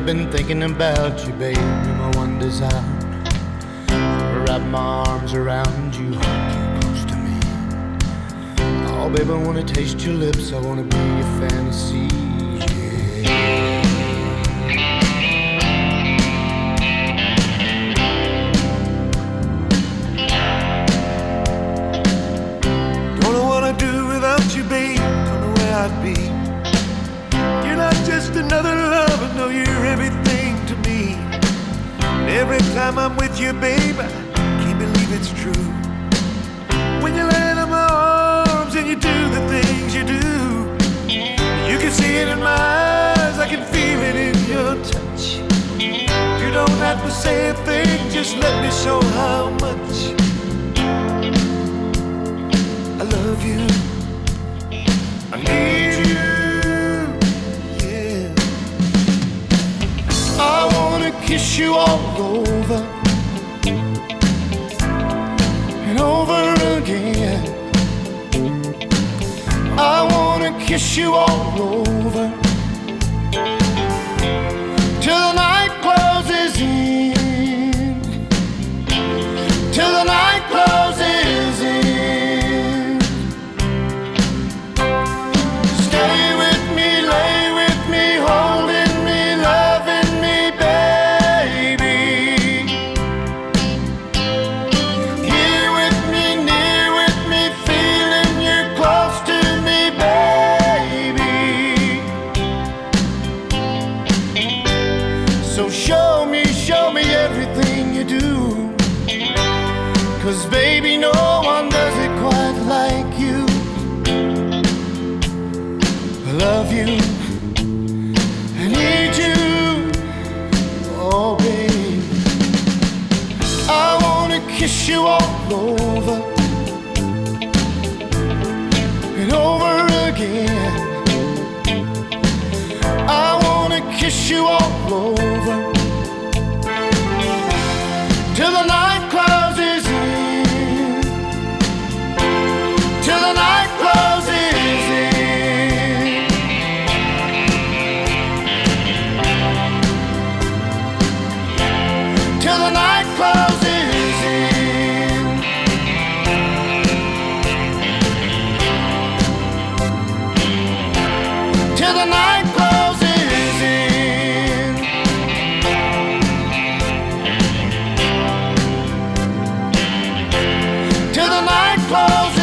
I've been thinking about you, babe. You're my one desire. Wrap my arms around you, hold you close to me. Oh, babe, I wanna taste your lips. I wanna be your fantasy. Yeah. Don't know what I'd do without you, babe. Don't know where I'd be. You're not just another lover, no, you're everything to me. And every time I'm with you, babe, I can't believe it's true. When you land in my arms and you do the things you do, you can see it in my eyes, I can feel it in your touch. You don't have to say a thing, just let me show how much I love you. I need you, yeah. I wanna kiss you all over and over again. I wanna kiss you all over till the night closes in, till the night closes in. Stay with me, lay with me, holding me, loving me, baby. Here with me, near with me, feeling you're close to me, baby. So show me everything you do. 'Cause baby, no one does it quite like you. I love you, I need you, oh babe. I wanna kiss you all over and over again. I wanna kiss you all over till the night closes in, till the night closes in. Till the night closes in. Till the night closes in. Till the night closes.